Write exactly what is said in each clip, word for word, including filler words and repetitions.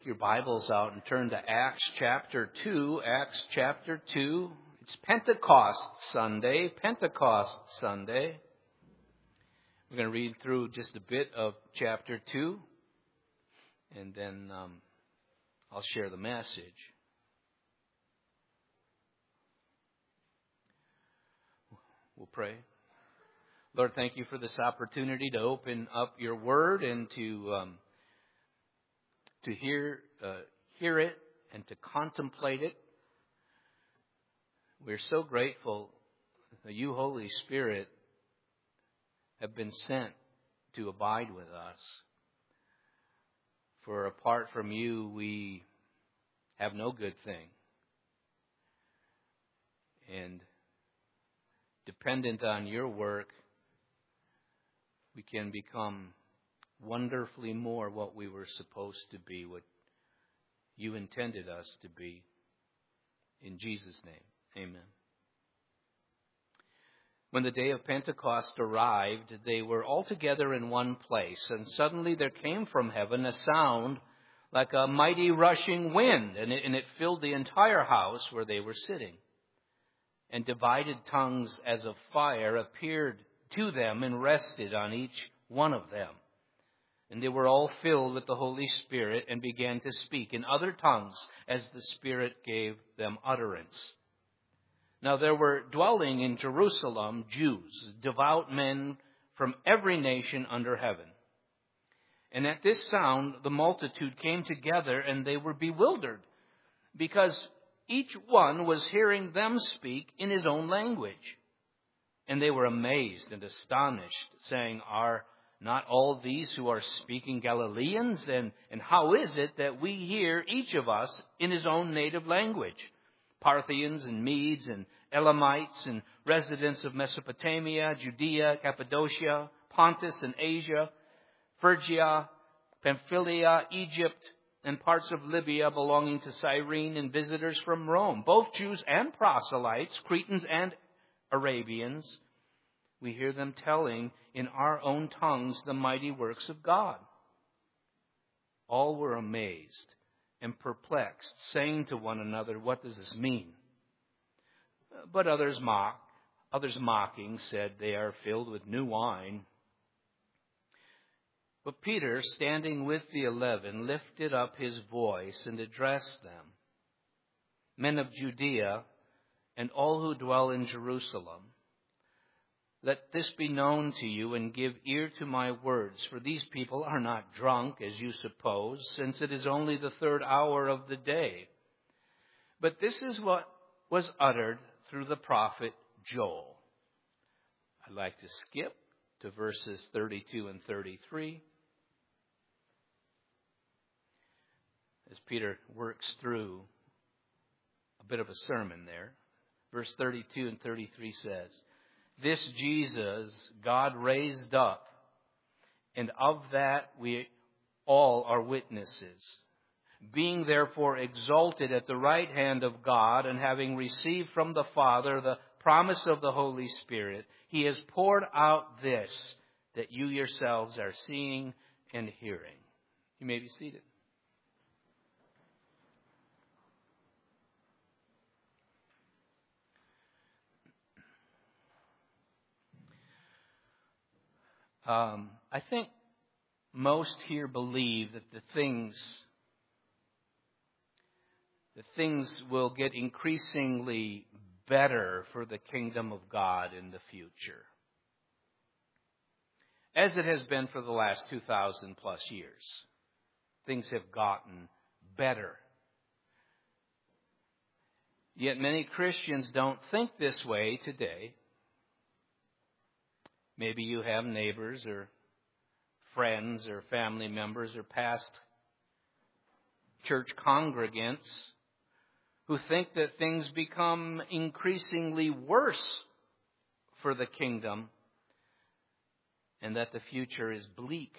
Your Bibles out and turn to Acts chapter two. Acts chapter two. It's Pentecost Sunday. Pentecost Sunday. We're going to read through just a bit of chapter two, and then um, I'll share the message. We'll pray. Lord, thank you for this opportunity to open up your word and to um, to hear uh, hear it and to contemplate it. We're so grateful that you, Holy Spirit, have been sent to abide with us. For apart from you, we have no good thing. And dependent on your work, we can become wonderfully more what we were supposed to be, what you intended us to be. In Jesus' name, amen. When the day of Pentecost arrived, they were all together in one place, and suddenly there came from heaven a sound like a mighty rushing wind, and it, and it filled the entire house where they were sitting. And divided tongues as of fire appeared to them and rested on each one of them. And they were all filled with the Holy Spirit and began to speak in other tongues as the Spirit gave them utterance. Now there were dwelling in Jerusalem Jews, devout men from every nation under heaven. And at this sound the multitude came together, and they were bewildered, because each one was hearing them speak in his own language. And they were amazed and astonished, saying, Are not all these who are speaking Galileans? And, and how is it that we hear each of us in his own native language? Parthians and Medes and Elamites and residents of Mesopotamia, Judea, Cappadocia, Pontus and Asia, Phrygia, Pamphylia, Egypt, and parts of Libya belonging to Cyrene, and visitors from Rome, both Jews and proselytes, Cretans and Arabians. We hear them telling in our own tongues the mighty works of God. All were amazed and perplexed, saying to one another, What does this mean? But others mock, others mocking said, They are filled with new wine. But Peter, standing with the eleven, lifted up his voice and addressed them. Men of Judea and all who dwell in Jerusalem, let this be known to you, and give ear to my words. For these people are not drunk, as you suppose, since it is only the third hour of the day. But this is what was uttered through the prophet Joel. I'd like to skip to verses thirty-two and thirty-three. As Peter works through a bit of a sermon there. Verse thirty-two and thirty-three says, This Jesus God raised up, and of that we all are witnesses. Being therefore exalted at the right hand of God, and having received from the Father the promise of the Holy Spirit, He has poured out this that you yourselves are seeing and hearing. You may be seated. Um, I think most here believe that the things, the things will get increasingly better for the kingdom of God in the future, as it has been for the last two thousand plus years. Things have gotten better. Yet many Christians don't think this way today. Maybe you have neighbors or friends or family members or past church congregants who think that things become increasingly worse for the kingdom and that the future is bleak.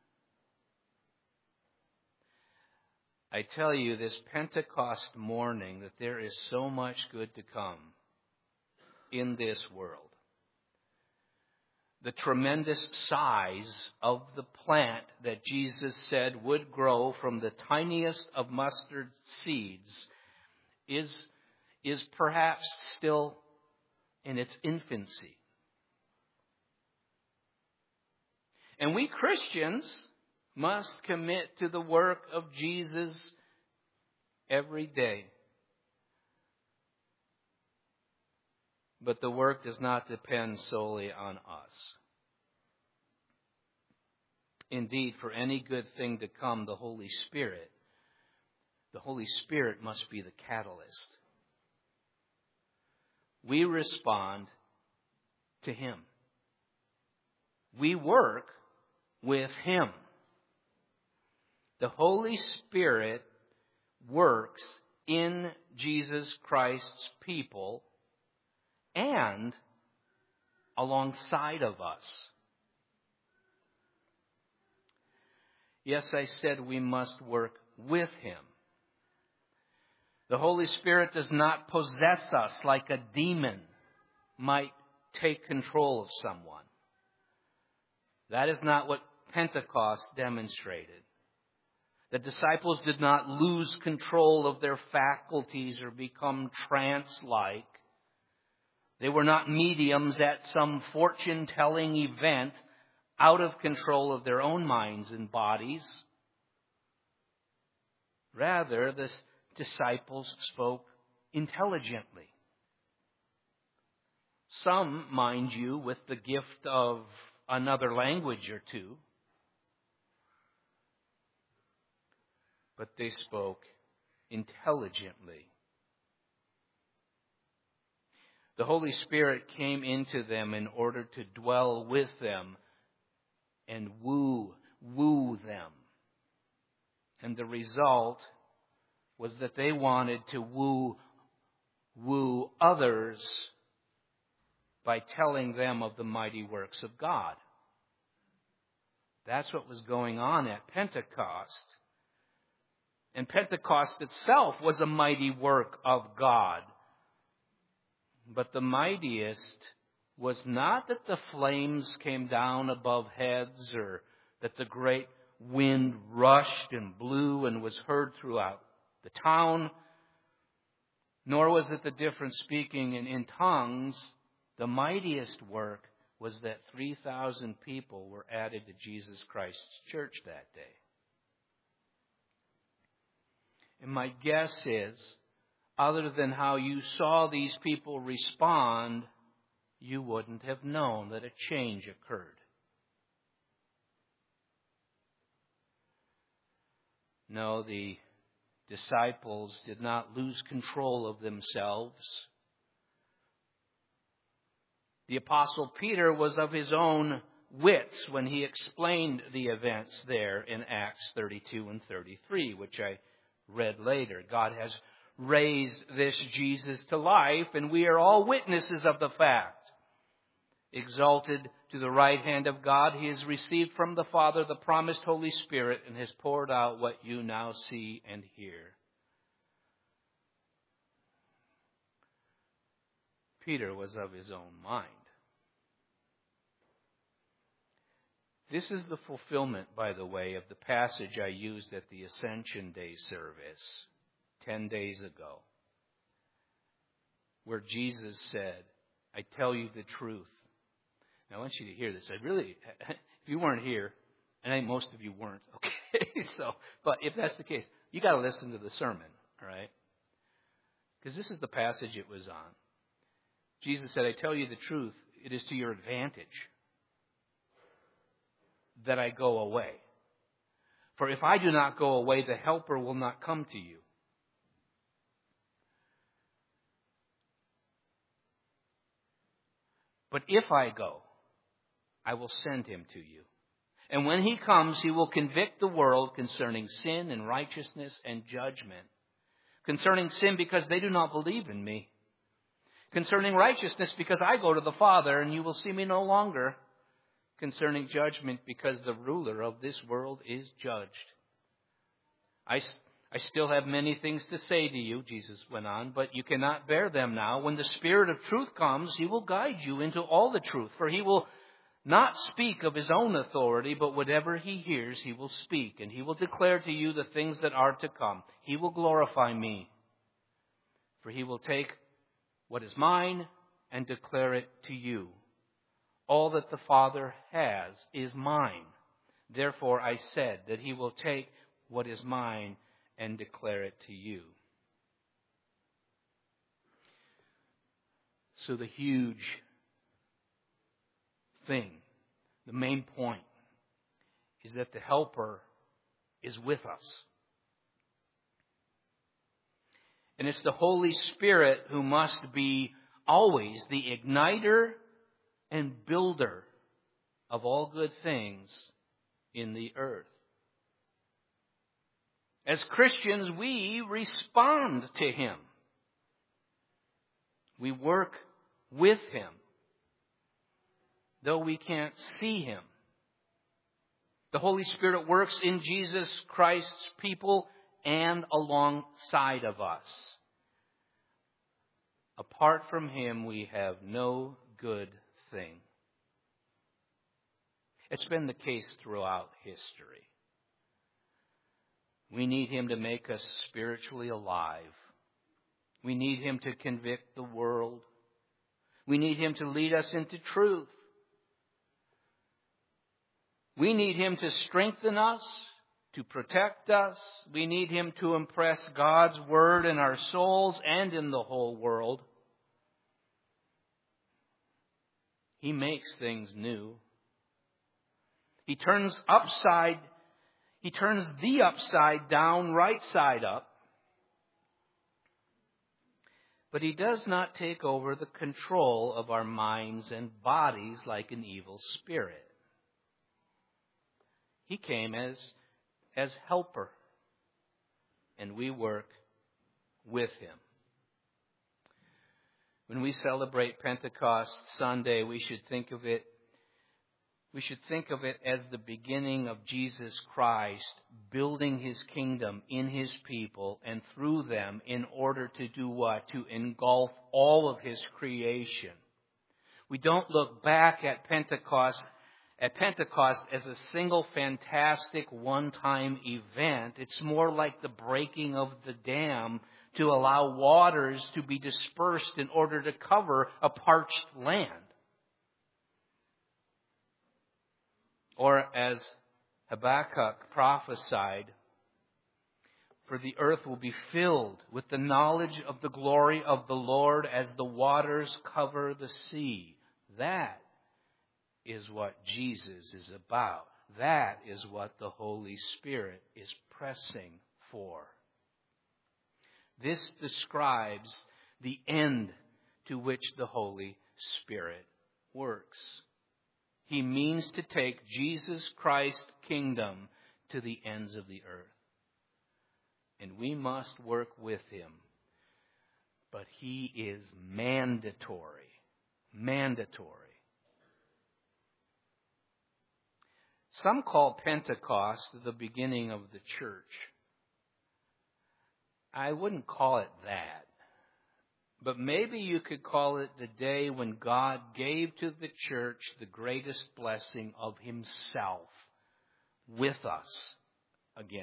I tell you this Pentecost morning that there is so much good to come in this world. the tremendous size of the plant that Jesus said would grow from the tiniest of mustard seeds is, is perhaps still in its infancy. And we Christians must commit to the work of Jesus every day. But the work does not depend solely on us. Indeed, for any good thing to come, the Holy Spirit, the Holy Spirit must be the catalyst. We respond to Him. We work with Him. The Holy Spirit works in Jesus Christ's people and alongside of us. Yes, I said we must work with Him. The Holy Spirit does not possess us like a demon might take control of someone. That is not what Pentecost demonstrated. The disciples did not lose control of their faculties or become trance-like. They were not mediums at some fortune-telling event out of control of their own minds and bodies. Rather, the disciples spoke intelligently. Some, mind you, with the gift of another language or two. But they spoke intelligently. The Holy Spirit came into them in order to dwell with them and woo, woo them. And the result was that they wanted to woo, woo others by telling them of the mighty works of God. That's what was going on at Pentecost. And Pentecost itself was a mighty work of God. But the mightiest was not that the flames came down above heads or that the great wind rushed and blew and was heard throughout the town, nor was it the different speaking in, in tongues. The mightiest work was that three thousand people were added to Jesus Christ's church that day. And my guess is, other than how you saw these people respond, you wouldn't have known that a change occurred. No, the disciples did not lose control of themselves. The Apostle Peter was of his own wits when he explained the events there in Acts thirty-two and thirty-three, which I read later. God has raised this Jesus to life, and we are all witnesses of the fact. Exalted to the right hand of God, He has received from the Father the promised Holy Spirit and has poured out what you now see and hear. Peter was of his own mind. This is the fulfillment, by the way, of the passage I used at the Ascension Day service ten days ago, where Jesus said, I tell you the truth. Now, I want you to hear this. I really, if you weren't here, and I think most of you weren't, okay, so, but if that's the case, you got to listen to the sermon, all right? Because this is the passage it was on. Jesus said, I tell you the truth, it is to your advantage that I go away. For if I do not go away, the Helper will not come to you. But if I go, I will send Him to you. And when He comes, He will convict the world concerning sin and righteousness and judgment. Concerning sin, because they do not believe in me. Concerning righteousness, because I go to the Father, and you will see me no longer. Concerning judgment, because the ruler of this world is judged. I, I still have many things to say to you, Jesus went on, but you cannot bear them now. When the Spirit of truth comes, He will guide you into all the truth, for He will not speak of his own authority, but whatever he hears, he will speak, and he will declare to you the things that are to come. He will glorify me, for he will take what is mine and declare it to you. All that the Father has is mine. Therefore I said that he will take what is mine and declare it to you. So the huge thing, the main point, is that the Helper is with us. And it's the Holy Spirit who must be always the igniter and builder of all good things in the earth. As Christians, we respond to him. We work with him, though we can't see him. The Holy Spirit works in Jesus Christ's people and alongside of us. Apart from him, we have no good thing. It's been the case throughout history. We need him to make us spiritually alive. We need him to convict the world. We need him to lead us into truth. We need him to strengthen us, to protect us. We need him to impress God's word in our souls and in the whole world. He makes things new. He turns upside, he turns the upside down, right side up. But he does not take over the control of our minds and bodies like an evil spirit. He came as, as helper, and we work with him. When we celebrate Pentecost Sunday, we should think of it We should think of it as the beginning of Jesus Christ building his kingdom in his people and through them in order to do what? To engulf all of his creation. We don't look back at Pentecost at Pentecost as a single fantastic one-time event. It's more like the breaking of the dam to allow waters to be dispersed in order to cover a parched land. Or as Habakkuk prophesied, for the earth will be filled with the knowledge of the glory of the Lord as the waters cover the sea. That is what Jesus is about. That is what the Holy Spirit is pressing for. This describes the end to which the Holy Spirit works. He means to take Jesus Christ's kingdom to the ends of the earth. And we must work with him. But he is mandatory. Mandatory. Some call Pentecost the beginning of the church. I wouldn't call it that. But maybe you could call it the day when God gave to the church the greatest blessing of himself with us again.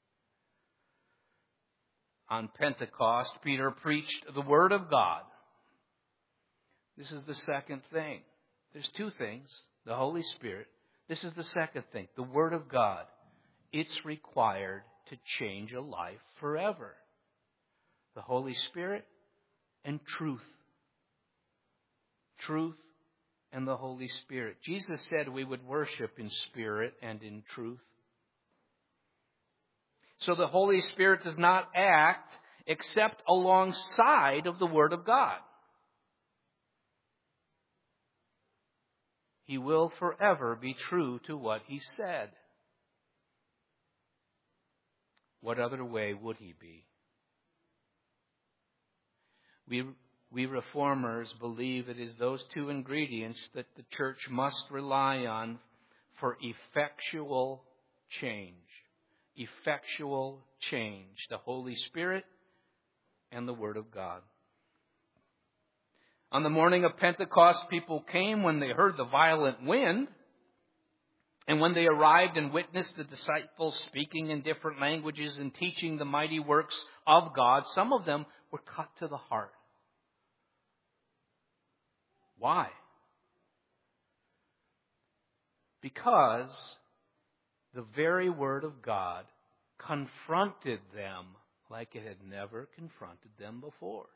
On Pentecost, Peter preached the Word of God. This is the second thing. There's two things. The Holy Spirit. This is the second thing. The Word of God. It's required to change a life forever. The Holy Spirit and truth. Truth and the Holy Spirit. Jesus said we would worship in spirit and in truth. So the Holy Spirit does not act except alongside of the Word of God. He will forever be true to what he said. What other way would he be? We, we reformers believe it is those two ingredients that the church must rely on for effectual change. Effectual change. The Holy Spirit and the Word of God. On the morning of Pentecost, people came when they heard the violent wind. And when they arrived and witnessed the disciples speaking in different languages and teaching the mighty works of God, some of them were cut to the heart. Why? Because the very Word of God confronted them like it had never confronted them before.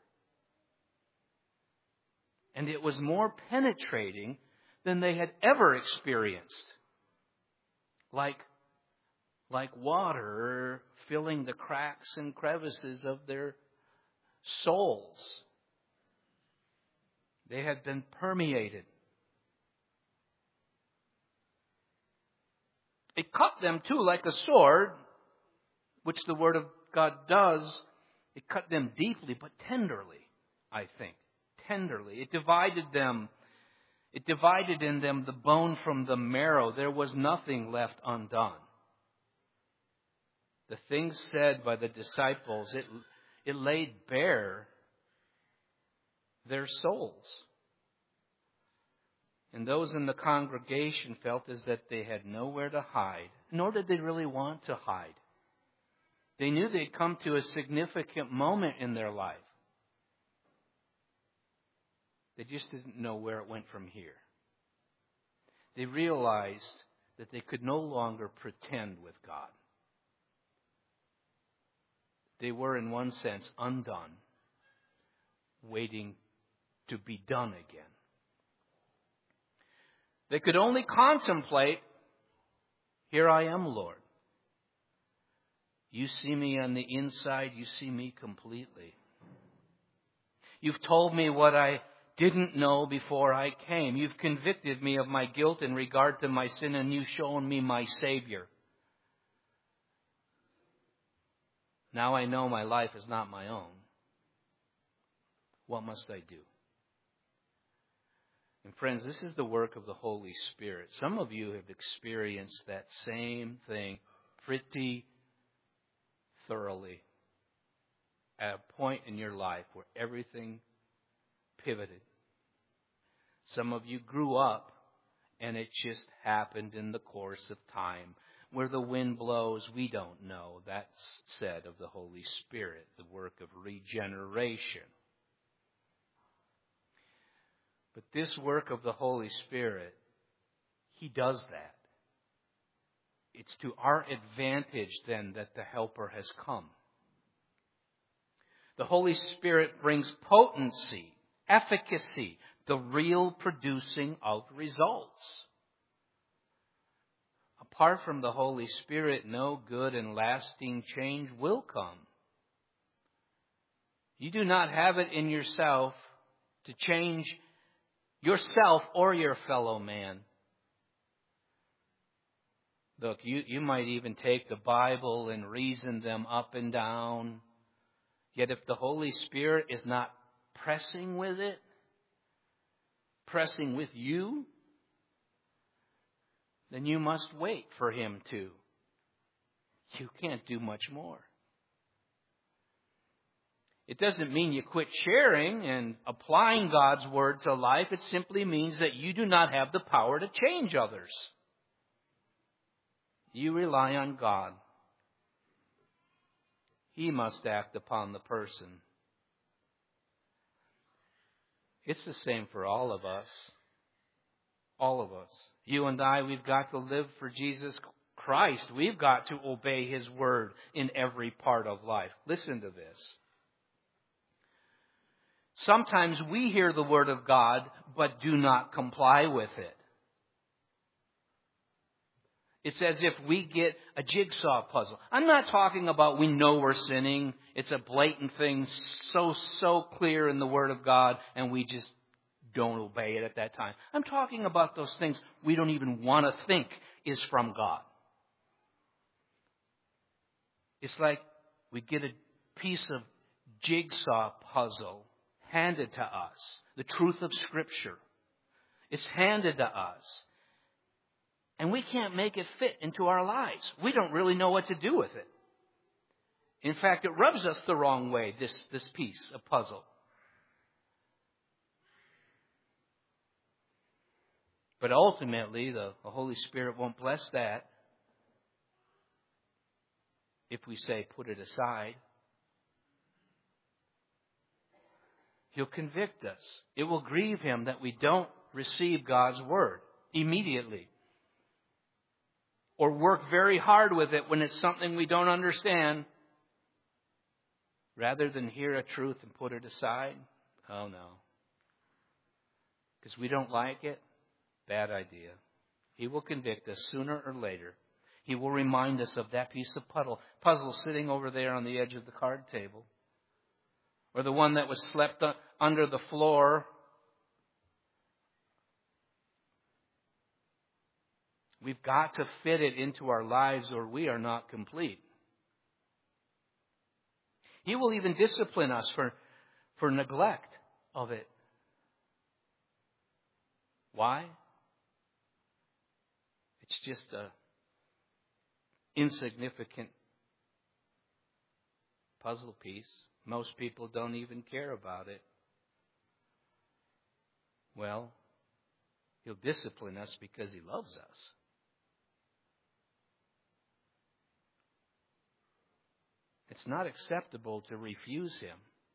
And it was more penetrating than they had ever experienced. Like, like water filling the cracks and crevices of their souls. They had been permeated. It cut them too like a sword, which the Word of God does. It cut them deeply, but tenderly, I think. Tenderly. It divided them. It divided in them the bone from the marrow. There was nothing left undone. The things said by the disciples, it, it laid bare their souls. And those in the congregation felt as that they had nowhere to hide, nor did they really want to hide. They knew they'd come to a significant moment in their life. They just didn't know where it went from here. They realized that they could no longer pretend with God. They were, in one sense, undone, waiting to be done again. They could only contemplate, here I am, Lord. You see me on the inside, you see me completely. You've told me what I didn't know before I came. You've convicted me of my guilt in regard to my sin, and you've shown me my Savior. Now I know my life is not my own. What must I do? And friends, this is the work of the Holy Spirit. Some of you have experienced that same thing pretty thoroughly at a point in your life where everything pivoted. Some of you grew up and it just happened in the course of time. Where the wind blows, we don't know. That's said of the Holy Spirit, the work of regeneration. But this work of the Holy Spirit, He does that. It's to our advantage then that the Helper has come. The Holy Spirit brings potency, efficacy, the real producing of results. Apart from the Holy Spirit, no good and lasting change will come. You do not have it in yourself to change yourself or your fellow man. Look, you, you might even take the Bible and reason them up and down. Yet if the Holy Spirit is not pressing with it, pressing with you, then you must wait for Him to. You can't do much more. It doesn't mean you quit sharing and applying God's Word to life. It simply means that you do not have the power to change others. You rely on God. He must act upon the person. It's the same for all of us. All of us. You and I, we've got to live for Jesus Christ. We've got to obey His Word in every part of life. Listen to this. Sometimes we hear the Word of God, but do not comply with it. It's as if we get a jigsaw puzzle. I'm not talking about we know we're sinning. It's a blatant thing, so, so clear in the Word of God, and we just don't obey it at that time. I'm talking about those things we don't even want to think is from God. It's like we get a piece of jigsaw puzzle handed to us. The truth of Scripture. It's handed to us. And we can't make it fit into our lives. We don't really know what to do with it. In fact, it rubs us the wrong way, this, this piece of puzzle. But ultimately, the, the Holy Spirit won't bless that if we say, put it aside. He'll convict us. It will grieve Him that we don't receive God's Word immediately, or work very hard with it when it's something we don't understand, rather than hear a truth and put it aside. Oh no. Because we don't like it? Bad idea. He will convict us sooner or later. He will remind us of that piece of puzzle, puzzle sitting over there on the edge of the card table. Or the one that was slept under the floor. We've got to fit it into our lives or we are not complete. He will even discipline us for, for neglect of it. Why? It's just a insignificant puzzle piece. Most people don't even care about it. Well, He'll discipline us because He loves us. It's not acceptable to refuse Him.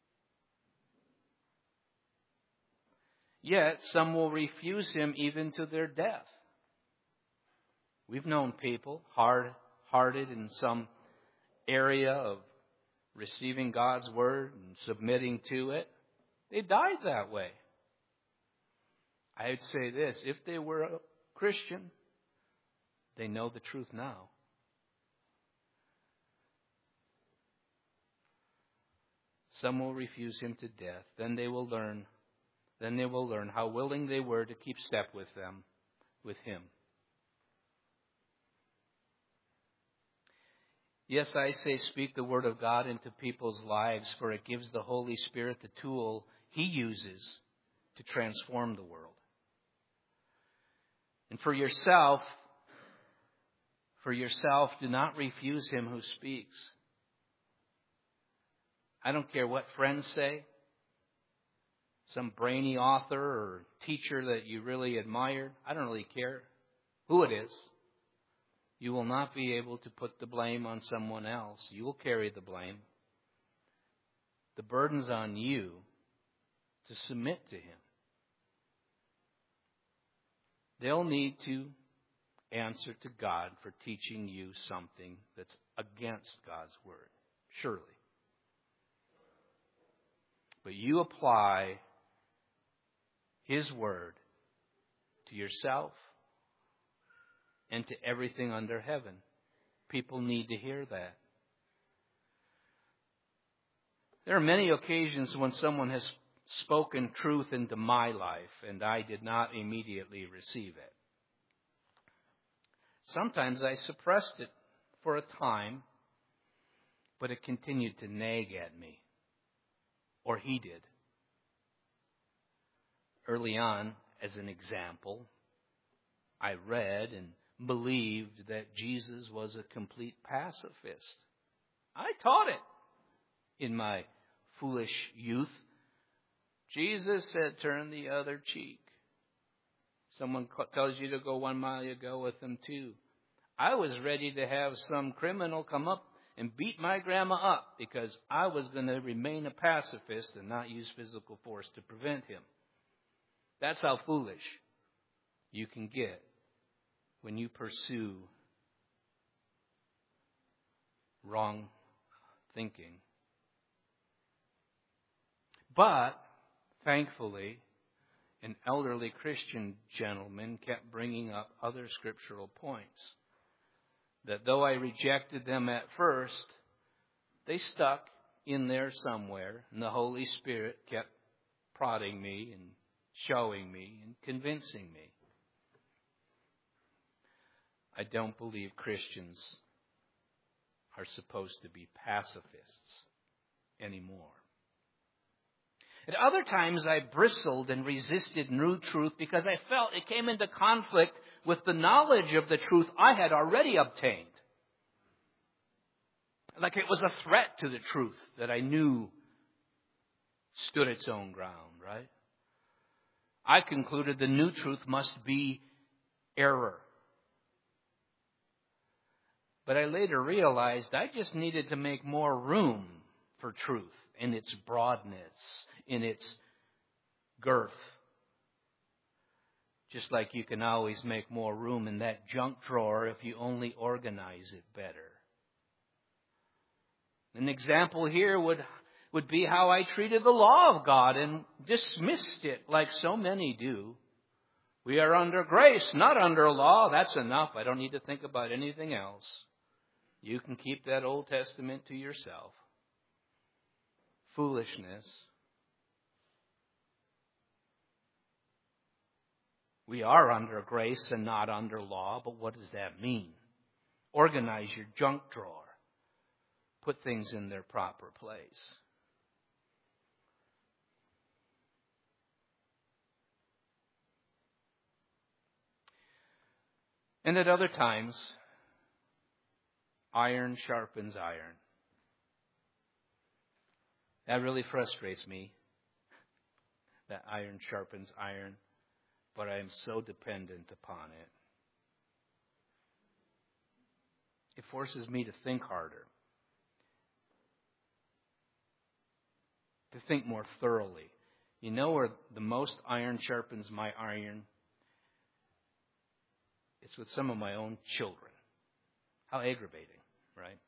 Yet, some will refuse Him even to their death. We've known people hard-hearted in some area of receiving God's Word and submitting to it. They died that way. I would say this, if they were a Christian, they know the truth now. Some will refuse Him to death. Then they will learn, then they will learn how willing they were to keep step with them, with Him. Yes, I say speak the Word of God into people's lives, for it gives the Holy Spirit the tool He uses to transform the world. And for yourself, for yourself, do not refuse Him who speaks. I don't care what friends say, some brainy author or teacher that you really admired. I don't really care who it is. You will not be able to put the blame on someone else. You will carry the blame. The burden's on you to submit to Him. They'll need to answer to God for teaching you something that's against God's Word, surely. But you apply His Word to yourself and to everything under heaven. People need to hear that. There are many occasions when someone has spoken truth into my life and I did not immediately receive it. Sometimes I suppressed it for a time, but it continued to nag at me. Or he did. Early on, as an example, I read and believed that Jesus was a complete pacifist. I taught it in my foolish youth. Jesus said, turn the other cheek. Someone tells you to go one mile, you go with them too. I was ready to have some criminal come up and beat my grandma up because I was going to remain a pacifist and not use physical force to prevent him. That's how foolish you can get when you pursue wrong thinking. But, thankfully, an elderly Christian gentleman kept bringing up other scriptural points that though I rejected them at first, they stuck in there somewhere, and the Holy Spirit kept prodding me and showing me and convincing me. I don't believe Christians are supposed to be pacifists anymore. At other times, I bristled and resisted new truth because I felt it came into conflict with the knowledge of the truth I had already obtained. Like it was a threat to the truth that I knew stood its own ground, right? I concluded the new truth must be error. But I later realized I just needed to make more room for truth in its broadness, in its girth. Just like you can always make more room in that junk drawer if you only organize it better. An example here would, would be how I treated the law of God and dismissed it like so many do. We are under grace, not under law. That's enough. I don't need to think about anything else. You can keep that Old Testament to yourself. Foolishness. We are under grace and not under law, but what does that mean? Organize your junk drawer. Put things in their proper place. And at other times, iron sharpens iron. That really frustrates me, that iron sharpens iron, but I am so dependent upon it. It forces me to think harder, to think more thoroughly. You know where the most iron sharpens my iron? It's with some of my own children. How aggravating, right?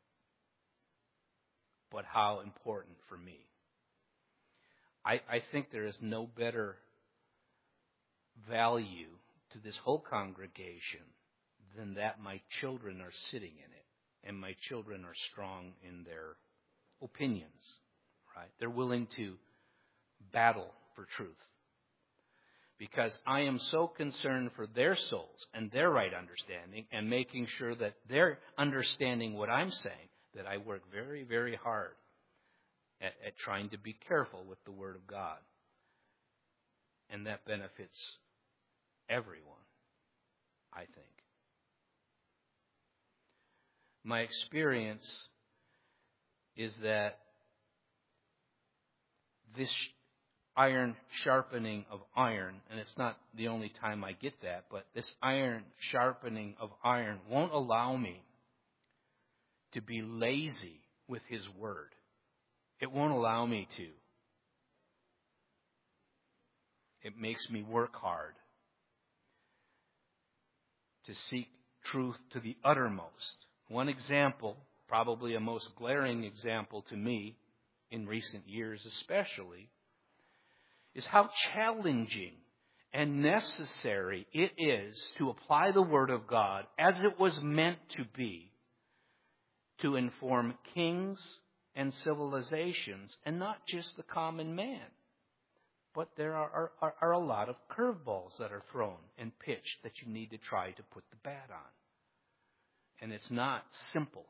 But how important for me. I, I think there is no better value to this whole congregation than that my children are sitting in it and my children are strong in their opinions, right? They're willing to battle for truth. Because I am so concerned for their souls and their right understanding and making sure that they're understanding what I'm saying, that I work very, very hard at, at trying to be careful with the Word of God. And that benefits everyone, I think. My experience is that this iron sharpening of iron, and it's not the only time I get that, but this iron sharpening of iron won't allow me to be lazy with His Word. It won't allow me to. It makes me work hard to seek truth to the uttermost. One example, probably a most glaring example to me, in recent years especially, is how challenging and necessary it is to apply the Word of God as it was meant to be, to inform kings and civilizations, and not just the common man. But there are, are, are a lot of curveballs that are thrown and pitched that you need to try to put the bat on. And it's not simple.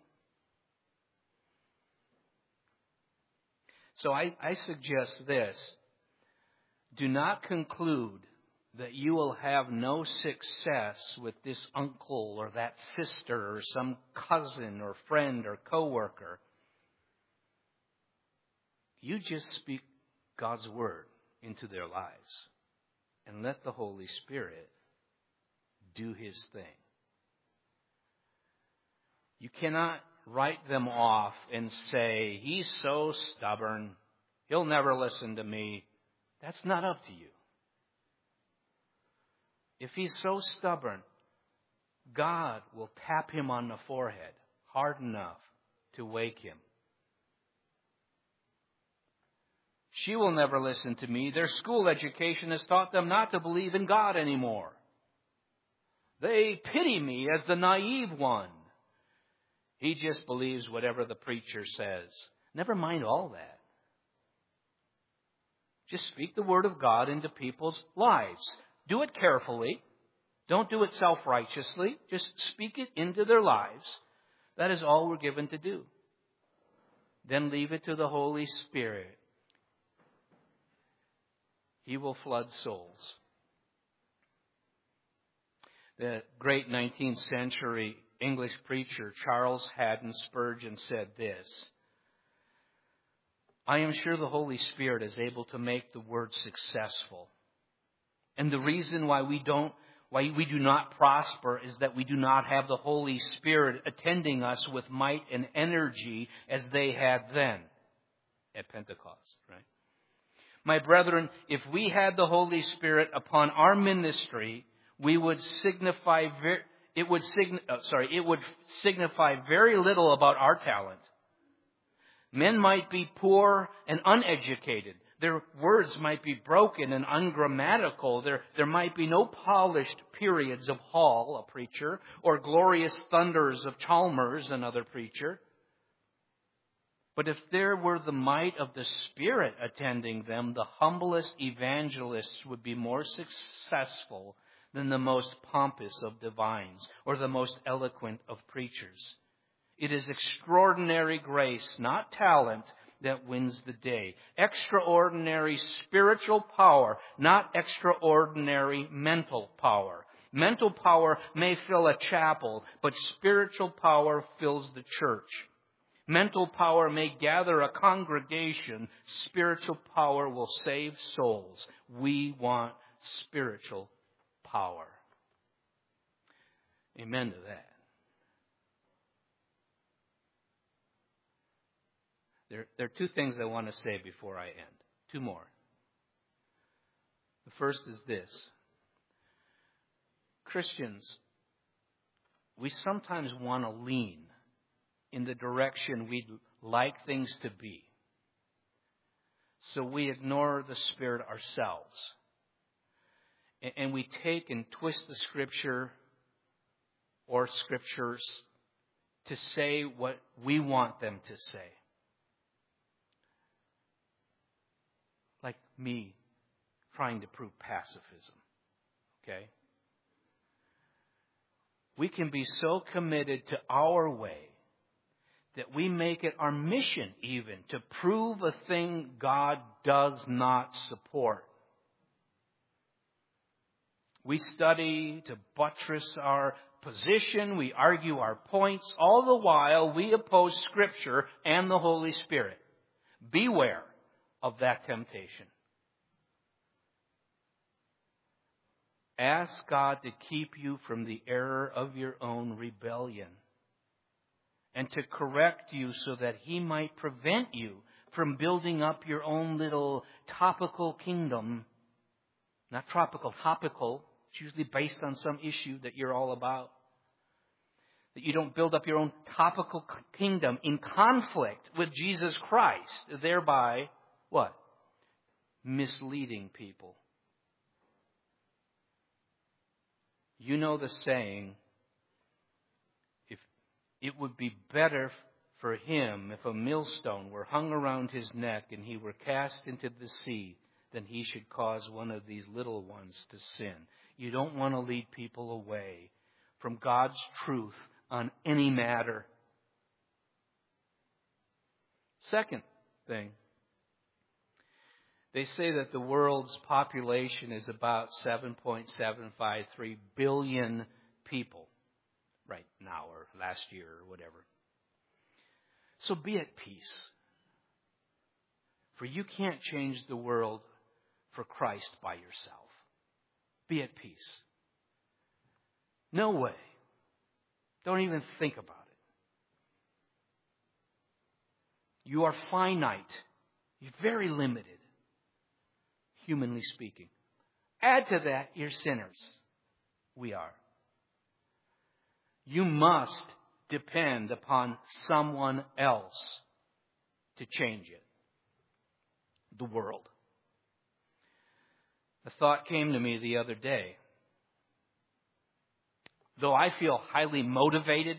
So I, I suggest this. Do not conclude that you will have no success with this uncle or that sister or some cousin or friend or coworker. You just speak God's Word into their lives and let the Holy Spirit do His thing. You cannot write them off and say, he's so stubborn, he'll never listen to me. That's not up to you. If he's so stubborn, God will tap him on the forehead hard enough to wake him. She will never listen to me. Their school education has taught them not to believe in God anymore. They pity me as the naive one. He just believes whatever the preacher says. Never mind all that. Just speak the Word of God into people's lives. Do it carefully. Don't do it self-righteously. Just speak it into their lives. That is all we're given to do. Then leave it to the Holy Spirit. He will flood souls. The great nineteenth century English preacher Charles Haddon Spurgeon said this: I am sure the Holy Spirit is able to make the Word successful. And the reason why we don't Why we do not prosper is that we do not have the Holy Spirit attending us with might and energy as they had then at Pentecost, right? My brethren, if we had the Holy Spirit upon our ministry, we would signify ver- it would sign- oh, sorry, it would signify very little about our talent. Men might be poor and uneducated. Their words might be broken and ungrammatical. There, there might be no polished periods of Hall, a preacher, or glorious thunders of Chalmers, another preacher. But if there were the might of the Spirit attending them, the humblest evangelists would be more successful than the most pompous of divines or the most eloquent of preachers. It is extraordinary grace, not talent, that wins the day. Extraordinary spiritual power, not extraordinary mental power. Mental power may fill a chapel, but spiritual power fills the church. Mental power may gather a congregation. Spiritual power will save souls. We want spiritual power. Amen to that. There, there are two things I want to say before I end. Two more. The first is this. Christians, we sometimes want to lean in the direction we'd like things to be. So we ignore the Spirit ourselves. And we take and twist the Scripture or Scriptures to say what we want them to say. Like me trying to prove pacifism. Okay? We can be so committed to our way that we make it our mission even to prove a thing God does not support. We study to buttress our position. We argue our points. All the while we oppose Scripture and the Holy Spirit. Beware of that temptation. Ask God to keep you from the error of your own rebellion and to correct you so that He might prevent you from building up your own little topical kingdom. Not tropical, topical. It's usually based on some issue that you're all about. That you don't build up your own topical kingdom in conflict with Jesus Christ, thereby, what? Misleading people. You know the saying, if it would be better for him if a millstone were hung around his neck and he were cast into the sea than he should cause one of these little ones to sin. You don't want to lead people away from God's truth on any matter. Second thing, they say that the world's population is about seven point seven five three billion people right now or last year or whatever. So be at peace. For you can't change the world for Christ by yourself. Be at peace. No way. Don't even think about it. You are finite. You're very limited, humanly speaking. Add to that, you're sinners. We are. You must depend upon someone else to change it. The world. A thought came to me the other day. Though I feel highly motivated,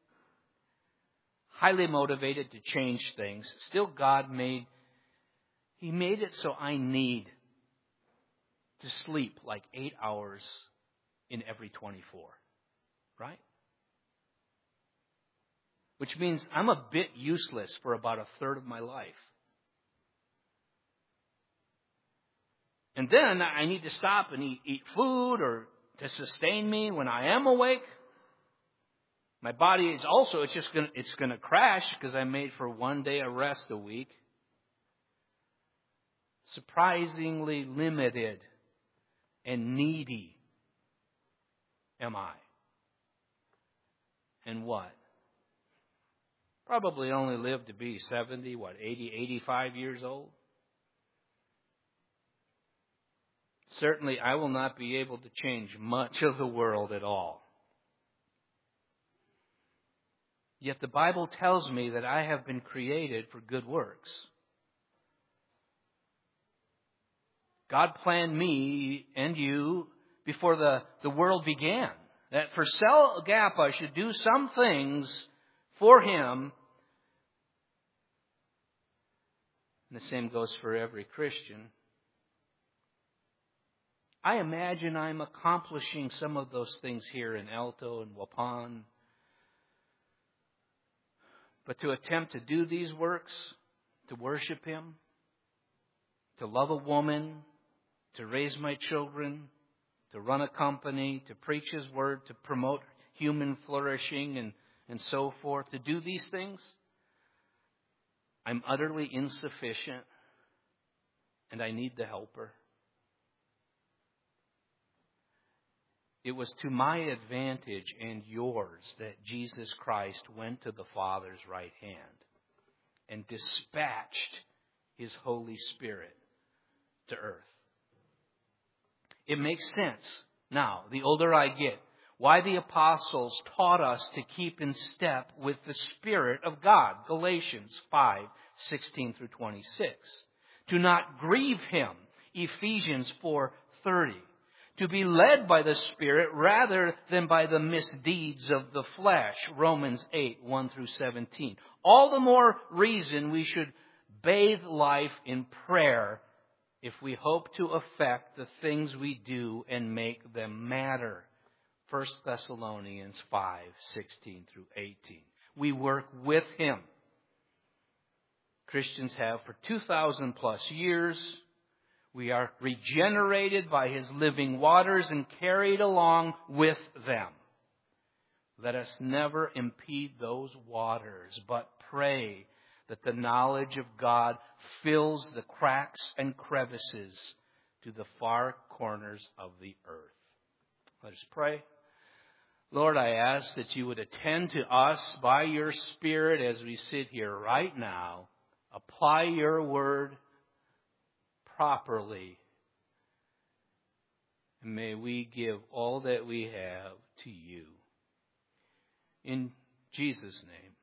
highly motivated to change things, still God made, He made it so I need to sleep like eight hours in every twenty-four. Right? Which means I'm a bit useless for about a third of my life. And then I need to stop and eat, eat food or to sustain me when I am awake. My body is also, it's just going to, it's going to crash because I made for one day of rest a week. Surprisingly limited and needy am I? And what? Probably only live to be seventy, what, eighty, eighty-five years old? Certainly, I will not be able to change much of the world at all. Yet the Bible tells me that I have been created for good works. God planned me and you before the, the world began. That for Sel Agappa should do some things for Him. And the same goes for every Christian. I imagine I'm accomplishing some of those things here in Alto and Waupun. But to attempt to do these works, to worship Him, to love a woman, to raise my children, to run a company, to preach His word, to promote human flourishing and, and so forth, to do these things, I'm utterly insufficient and I need the helper. It was to my advantage and yours that Jesus Christ went to the Father's right hand and dispatched His Holy Spirit to earth. It makes sense now, the older I get, why the apostles taught us to keep in step with the Spirit of God. Galatians five, sixteen through twenty-six. To not grieve Him. Ephesians four, thirty. To be led by the Spirit rather than by the misdeeds of the flesh. Romans eight, one through seventeen. All the more reason we should bathe life in prayer if we hope to affect the things we do and make them matter. First Thessalonians five, sixteen through eighteen. We work with Him. Christians have for two thousand plus years. We are regenerated by His living waters and carried along with them. Let us never impede those waters, but pray that the knowledge of God fills the cracks and crevices to the far corners of the earth. Let us pray. Lord, I ask that You would attend to us by Your Spirit as we sit here right now. Apply Your word properly. And may we give all that we have to You. In Jesus' name.